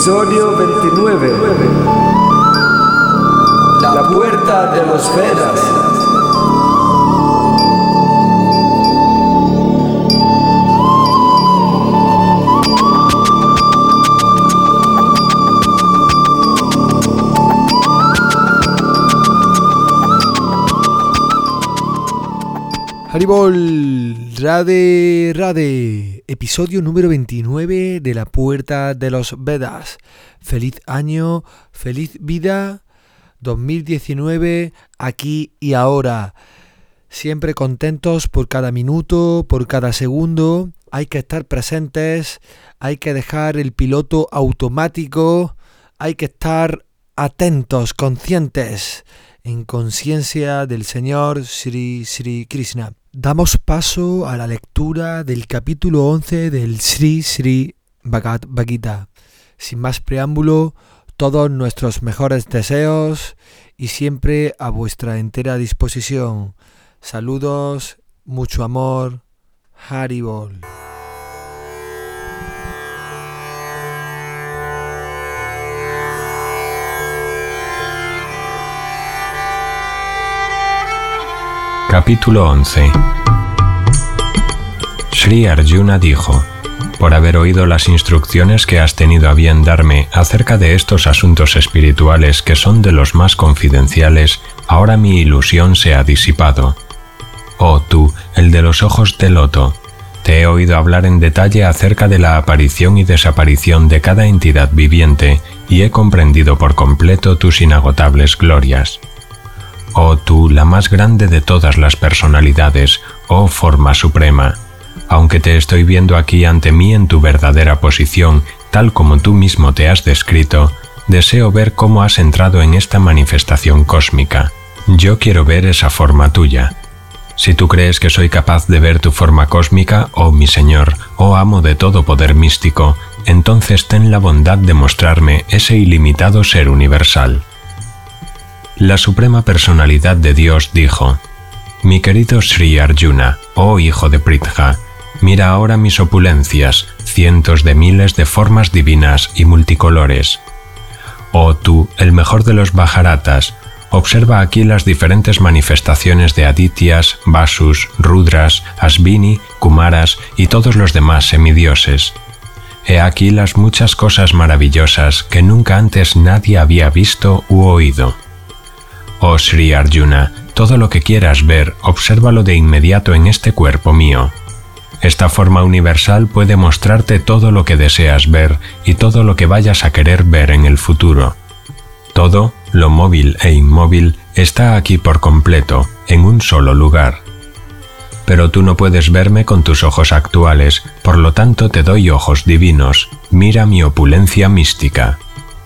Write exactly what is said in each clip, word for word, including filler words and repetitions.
Episodio veintinueve. La puerta de los Vedas. Haribol, Rade Rade, episodio número veintinueve de La Puerta de los Vedas. Feliz año, feliz vida, dos mil diecinueve, aquí y ahora. Siempre contentos por cada minuto, por cada segundo. Hay que estar presentes, hay que dejar el piloto automático, hay que estar atentos, conscientes, en conciencia del Señor Sri Sri Krishna. Damos paso a la lectura del capítulo once del Sri Sri Bhagavad Gita. Sin más preámbulo, todos nuestros mejores deseos y siempre a vuestra entera disposición. Saludos, mucho amor, Haribol. Capítulo once. Sri Arjuna dijo: por haber oído las instrucciones que has tenido a bien darme acerca de estos asuntos espirituales que son de los más confidenciales, ahora mi ilusión se ha disipado. Oh tú, el de los ojos de loto, te he oído hablar en detalle acerca de la aparición y desaparición de cada entidad viviente y he comprendido por completo tus inagotables glorias. Oh tú, la más grande de todas las personalidades, oh forma suprema, aunque te estoy viendo aquí ante mí en tu verdadera posición, tal como tú mismo te has descrito, deseo ver cómo has entrado en esta manifestación cósmica. Yo quiero ver esa forma tuya. Si tú crees que soy capaz de ver tu forma cósmica, oh mi Señor, oh amo de todo poder místico, entonces ten la bondad de mostrarme ese ilimitado ser universal. La Suprema Personalidad de Dios dijo: mi querido Sri Arjuna, oh hijo de Pritha, mira ahora mis opulencias, cientos de miles de formas divinas y multicolores. Oh tú, el mejor de los Bharatas, observa aquí las diferentes manifestaciones de Adityas, Vasus, Rudras, Asvini, Kumaras y todos los demás semidioses. He aquí las muchas cosas maravillosas que nunca antes nadie había visto u oído. Oh Sri Arjuna, todo lo que quieras ver, obsérvalo de inmediato en este cuerpo mío. Esta forma universal puede mostrarte todo lo que deseas ver y todo lo que vayas a querer ver en el futuro. Todo, lo móvil e inmóvil, está aquí por completo, en un solo lugar. Pero tú no puedes verme con tus ojos actuales, por lo tanto te doy ojos divinos. Mira mi opulencia mística.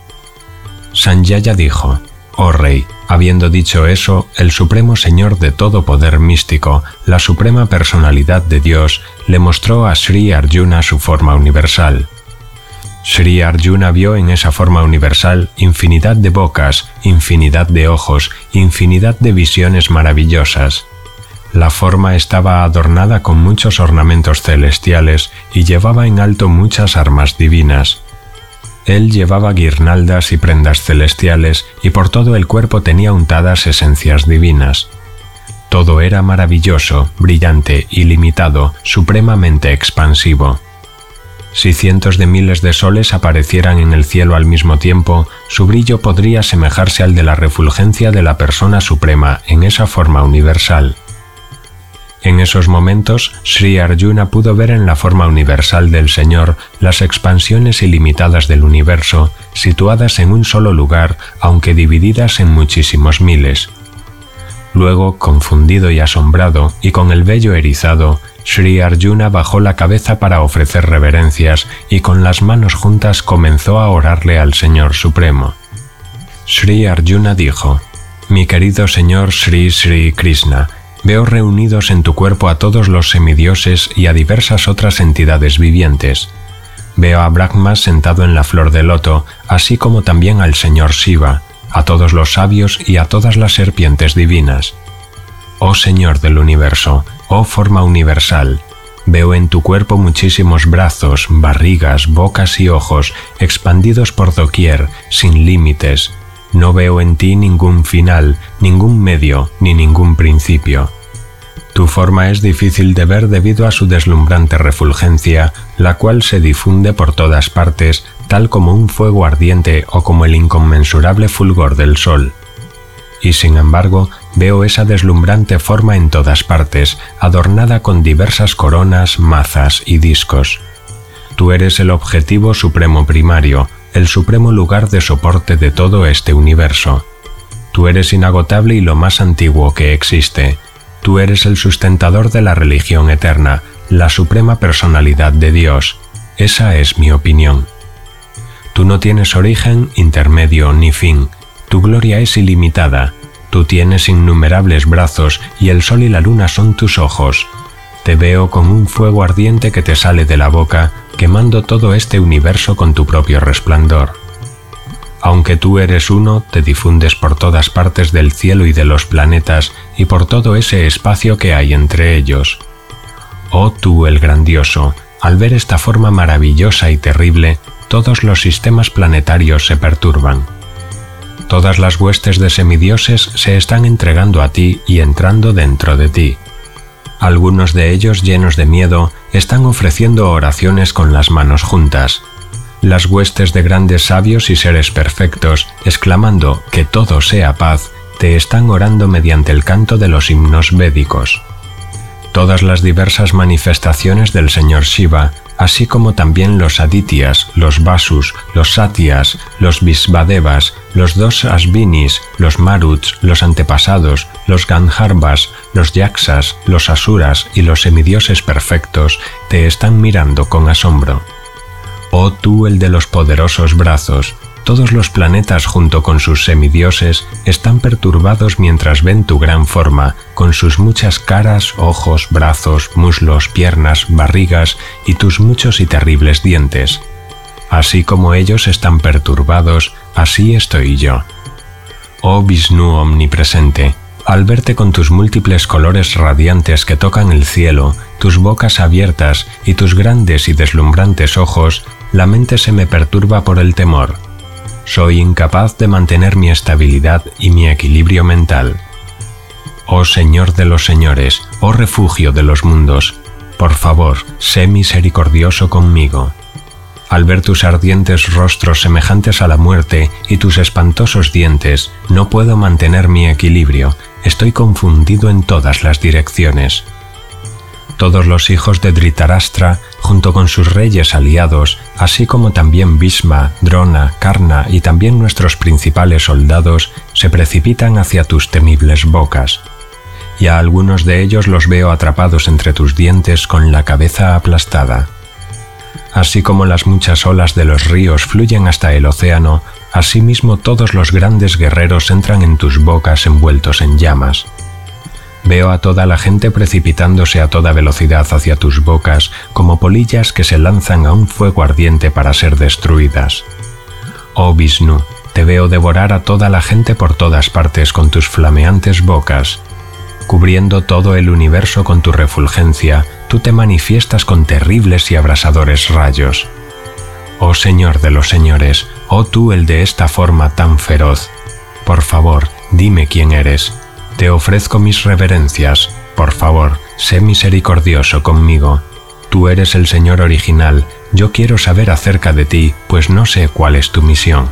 Sanjaya dijo: oh rey, habiendo dicho eso, el Supremo Señor de todo poder místico, la Suprema Personalidad de Dios, le mostró a Sri Arjuna su forma universal. Sri Arjuna vio en esa forma universal infinidad de bocas, infinidad de ojos, infinidad de visiones maravillosas. La forma estaba adornada con muchos ornamentos celestiales y llevaba en alto muchas armas divinas. Él llevaba guirnaldas y prendas celestiales y por todo el cuerpo tenía untadas esencias divinas. Todo era maravilloso, brillante, ilimitado, supremamente expansivo. Si cientos de miles de soles aparecieran en el cielo al mismo tiempo, su brillo podría asemejarse al de la refulgencia de la persona suprema en esa forma universal. En esos momentos, Sri Arjuna pudo ver en la forma universal del Señor las expansiones ilimitadas del universo, situadas en un solo lugar, aunque divididas en muchísimos miles. Luego, confundido y asombrado, y con el vello erizado, Sri Arjuna bajó la cabeza para ofrecer reverencias y con las manos juntas comenzó a orarle al Señor Supremo. Sri Arjuna dijo: mi querido Señor Sri Sri Krishna, veo reunidos en tu cuerpo a todos los semidioses y a diversas otras entidades vivientes. Veo a Brahma sentado en la flor de loto, así como también al Señor Shiva, a todos los sabios y a todas las serpientes divinas. Oh Señor del universo, oh forma universal, Veo en tu cuerpo muchísimos brazos, barrigas, bocas y ojos, expandidos por doquier, sin límites. No veo en ti ningún final, ningún medio, ni ningún principio. Tu forma es difícil de ver debido a su deslumbrante refulgencia, la cual se difunde por todas partes, tal como un fuego ardiente o como el inconmensurable fulgor del sol. Y sin embargo, veo esa deslumbrante forma en todas partes, adornada con diversas coronas, mazas y discos. Tú eres el objetivo supremo primario, el supremo lugar de soporte de todo este universo. Tú eres inagotable y lo más antiguo que existe. Tú eres el sustentador de la religión eterna, la suprema personalidad de Dios. Esa es mi opinión. Tú no tienes origen, intermedio ni fin. Tu gloria es ilimitada. Tú tienes innumerables brazos y el sol y la luna son tus ojos. Te veo con un fuego ardiente que te sale de la boca, quemando todo este universo con tu propio resplandor. Aunque tú eres uno, te difundes por todas partes del cielo y de los planetas y por todo ese espacio que hay entre ellos. Oh tú el grandioso, al ver esta forma maravillosa y terrible, todos los sistemas planetarios se perturban. Todas las huestes de semidioses se están entregando a ti y entrando dentro de ti. Algunos de ellos, llenos de miedo, están ofreciendo oraciones con las manos juntas. Las huestes de grandes sabios y seres perfectos, exclamando que todo sea paz, te están orando mediante el canto de los himnos védicos. Todas las diversas manifestaciones del señor Shiva, así como también los Adityas, los Vasus, los Satyas, los Visvadevas, los dos Asvinis, los Maruts, los antepasados, los Gandharvas, los Yaksas, los Asuras y los semidioses perfectos, te están mirando con asombro. Oh tú el de los poderosos brazos, todos los planetas junto con sus semidioses están perturbados mientras ven tu gran forma, con sus muchas caras, ojos, brazos, muslos, piernas, barrigas y tus muchos y terribles dientes. Así como ellos están perturbados, así estoy yo. Oh Vishnu omnipresente, al verte con tus múltiples colores radiantes que tocan el cielo, tus bocas abiertas y tus grandes y deslumbrantes ojos, la mente se me perturba por el temor. Soy incapaz de mantener mi estabilidad y mi equilibrio mental. Oh Señor de los señores, oh refugio de los mundos, por favor, sé misericordioso conmigo. Al ver tus ardientes rostros semejantes a la muerte y tus espantosos dientes, no puedo mantener mi equilibrio, estoy confundido en todas las direcciones. Todos los hijos de Dhritarashtra, junto con sus reyes aliados, así como también Bhishma, Drona, Karna y también nuestros principales soldados, se precipitan hacia tus temibles bocas. Y a algunos de ellos los veo atrapados entre tus dientes con la cabeza aplastada. Así como las muchas olas de los ríos fluyen hasta el océano, asimismo todos los grandes guerreros entran en tus bocas envueltos en llamas. Veo a toda la gente precipitándose a toda velocidad hacia tus bocas, como polillas que se lanzan a un fuego ardiente para ser destruidas. Oh Vishnu, te veo devorar a toda la gente por todas partes con tus flameantes bocas. Cubriendo todo el universo con tu refulgencia, tú te manifiestas con terribles y abrasadores rayos. Oh Señor de los señores, oh tú el de esta forma tan feroz, por favor, dime quién eres. Te ofrezco mis reverencias, por favor, sé misericordioso conmigo. Tú eres el Señor original, yo quiero saber acerca de ti, pues no sé cuál es tu misión.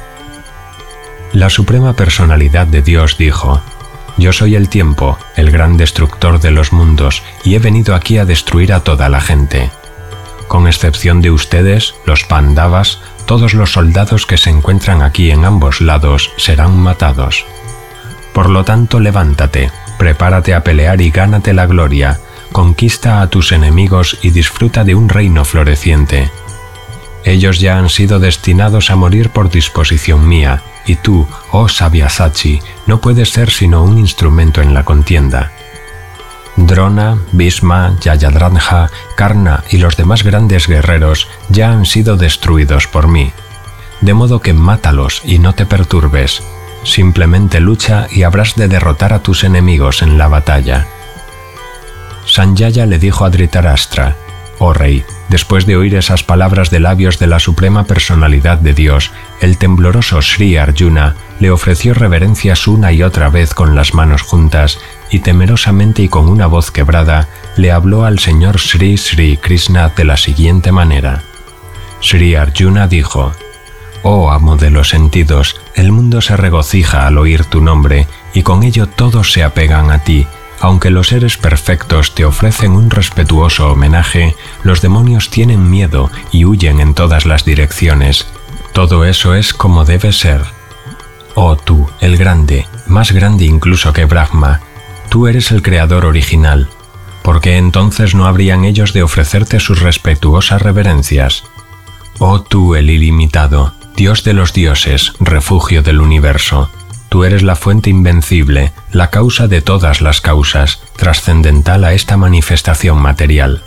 La Suprema Personalidad de Dios dijo: Yo soy el tiempo, el gran destructor de los mundos, y he venido aquí a destruir a toda la gente. Con excepción de ustedes, los Pandavas, todos los soldados que se encuentran aquí en ambos lados serán matados. Por lo tanto, levántate, prepárate a pelear y gánate la gloria, conquista a tus enemigos y disfruta de un reino floreciente. Ellos ya han sido destinados a morir por disposición mía, y tú, oh Sabyasachi, no puedes ser sino un instrumento en la contienda. Drona, Bhishma, Jayadratha, Karna y los demás grandes guerreros ya han sido destruidos por mí. De modo que mátalos y no te perturbes. Simplemente lucha y habrás de derrotar a tus enemigos en la batalla. Sanjaya le dijo a Dhritarashtra: «Oh rey, después de oír esas palabras de labios de la suprema personalidad de Dios, el tembloroso Sri Arjuna le ofreció reverencias una y otra vez con las manos juntas y temerosamente y con una voz quebrada le habló al señor Sri Sri Krishna de la siguiente manera». Sri Arjuna dijo: «Oh amo de los sentidos, el mundo se regocija al oír tu nombre y con ello todos se apegan a ti. Aunque los seres perfectos te ofrecen un respetuoso homenaje, los demonios tienen miedo y huyen en todas las direcciones. Todo eso es como debe ser. Oh tú, el grande, más grande incluso que Brahma, tú eres el creador original. ¿Por qué entonces no habrían ellos de ofrecerte sus respetuosas reverencias? Oh tú, el ilimitado, Dios de los dioses, refugio del universo. Tú eres la fuente invencible, la causa de todas las causas, trascendental a esta manifestación material.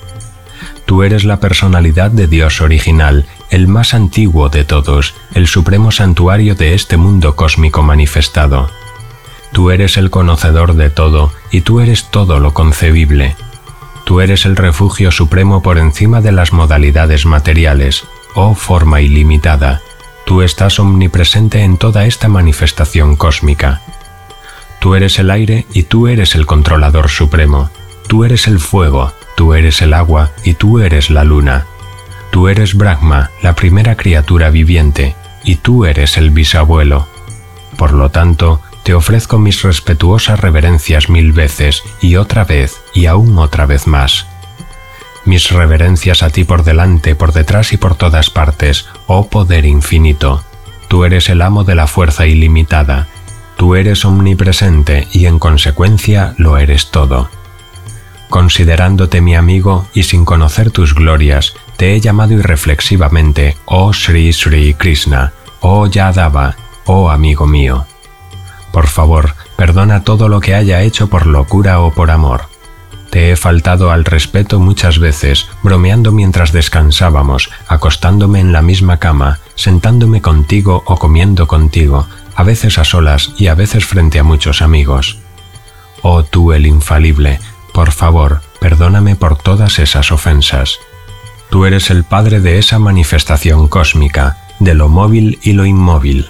Tú eres la personalidad de Dios original, el más antiguo de todos, el supremo santuario de este mundo cósmico manifestado. Tú eres el conocedor de todo, y tú eres todo lo concebible. Tú eres el refugio supremo por encima de las modalidades materiales, oh forma ilimitada. Tú estás omnipresente en toda esta manifestación cósmica. Tú eres el aire y tú eres el controlador supremo. Tú eres el fuego, tú eres el agua y tú eres la luna. Tú eres Brahma, la primera criatura viviente, y tú eres el bisabuelo. Por lo tanto, te ofrezco mis respetuosas reverencias mil veces, y otra vez, y aún otra vez más. Mis reverencias a ti por delante, por detrás y por todas partes, oh poder infinito. Tú eres el amo de la fuerza ilimitada. Tú eres omnipresente y en consecuencia lo eres todo. Considerándote mi amigo y sin conocer tus glorias, te he llamado irreflexivamente, oh Sri Sri Krishna, oh Yadava, oh amigo mío. Por favor, perdona todo lo que haya hecho por locura o por amor. Te he faltado al respeto muchas veces, bromeando mientras descansábamos, acostándome en la misma cama, sentándome contigo o comiendo contigo, a veces a solas y a veces frente a muchos amigos. Oh tú el infalible, por favor, perdóname por todas esas ofensas. Tú eres el padre de esa manifestación cósmica, de lo móvil y lo inmóvil.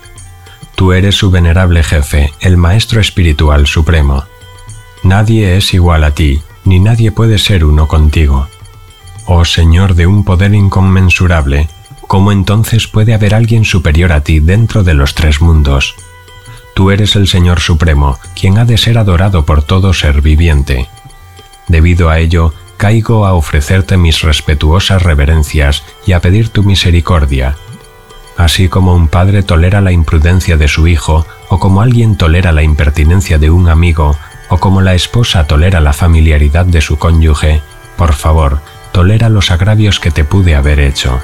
Tú eres su venerable jefe, el maestro espiritual supremo. Nadie es igual a ti, ni nadie puede ser uno contigo. Oh Señor de un poder inconmensurable, ¿cómo entonces puede haber alguien superior a ti dentro de los tres mundos? Tú eres el Señor Supremo, quien ha de ser adorado por todo ser viviente. Debido a ello, caigo a ofrecerte mis respetuosas reverencias y a pedir tu misericordia. Así como un padre tolera la imprudencia de su hijo, o como alguien tolera la impertinencia de un amigo, o como la esposa tolera la familiaridad de su cónyuge, por favor, tolera los agravios que te pude haber hecho.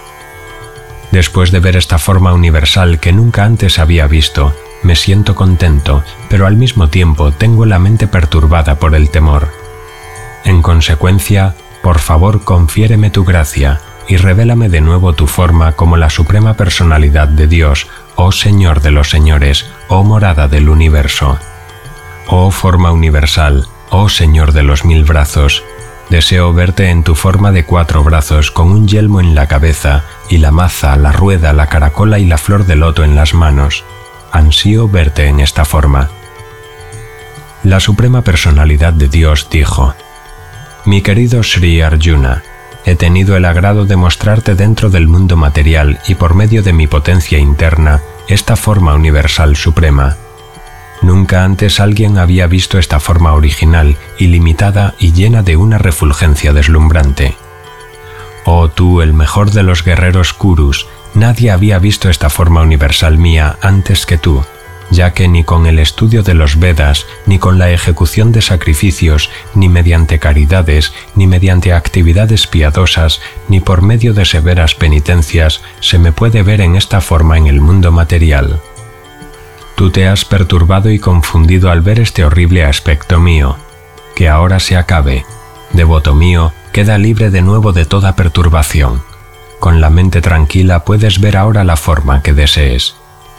Después de ver esta forma universal que nunca antes había visto, me siento contento, pero al mismo tiempo tengo la mente perturbada por el temor. En consecuencia, por favor, confiéreme tu gracia y revélame de nuevo tu forma como la suprema personalidad de Dios, oh Señor de los señores, oh morada del universo. Oh forma universal, oh Señor de los mil brazos, deseo verte en tu forma de cuatro brazos con un yelmo en la cabeza y la maza, la rueda, la caracola y la flor de loto en las manos. Ansío verte en esta forma. La suprema personalidad de Dios dijo: Mi querido Sri Arjuna, he tenido el agrado de mostrarte dentro del mundo material y por medio de mi potencia interna esta forma universal suprema. Nunca antes alguien había visto esta forma original, ilimitada y llena de una refulgencia deslumbrante. Oh tú, el mejor de los guerreros Kurus, nadie había visto esta forma universal mía antes que tú, ya que ni con el estudio de los Vedas, ni con la ejecución de sacrificios, ni mediante caridades, ni mediante actividades piadosas, ni por medio de severas penitencias, se me puede ver en esta forma en el mundo material. Tú te has perturbado y confundido al ver este horrible aspecto mío. Que ahora se acabe. Devoto mío, queda libre de nuevo de toda perturbación. Con la mente tranquila puedes ver ahora la forma que desees.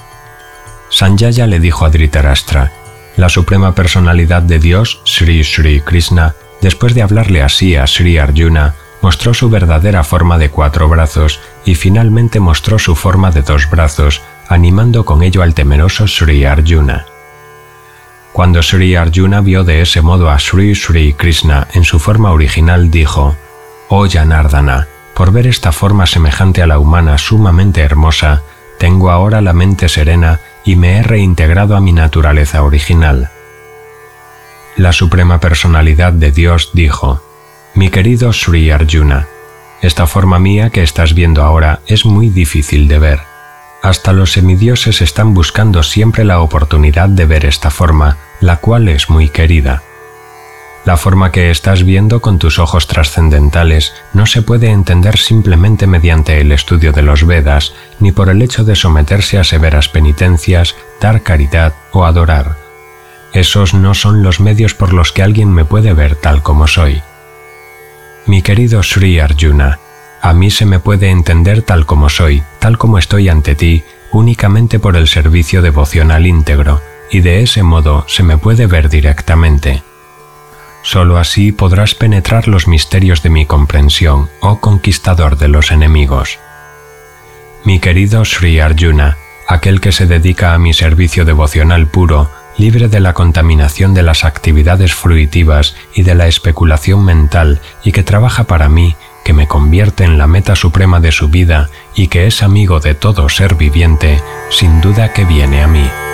Sanjaya le dijo a Dhritarashtra: La suprema personalidad de Dios, Sri Sri Krishna, después de hablarle así a Sri Arjuna, mostró su verdadera forma de cuatro brazos y finalmente mostró su forma de dos brazos, animando con ello al temeroso Sri Arjuna. Cuando Sri Arjuna vio de ese modo a Sri Sri Krishna en su forma original, dijo: «Oh Janardana, por ver esta forma semejante a la humana sumamente hermosa, tengo ahora la mente serena y me he reintegrado a mi naturaleza original». La Suprema Personalidad de Dios dijo: «Mi querido Sri Arjuna, esta forma mía que estás viendo ahora es muy difícil de ver. Hasta los semidioses están buscando siempre la oportunidad de ver esta forma, la cual es muy querida. La forma que estás viendo con tus ojos trascendentales no se puede entender simplemente mediante el estudio de los Vedas, ni por el hecho de someterse a severas penitencias, dar caridad o adorar. Esos no son los medios por los que alguien me puede ver tal como soy. Mi querido Sri Arjuna, a mí se me puede entender tal como soy, tal como estoy ante ti, únicamente por el servicio devocional íntegro, y de ese modo se me puede ver directamente. Solo así podrás penetrar los misterios de mi comprensión, oh conquistador de los enemigos. Mi querido Sri Arjuna, aquel que se dedica a mi servicio devocional puro, libre de la contaminación de las actividades fruitivas y de la especulación mental, y que trabaja para mí, que me convierte en la meta suprema de su vida y que es amigo de todo ser viviente, sin duda que viene a mí.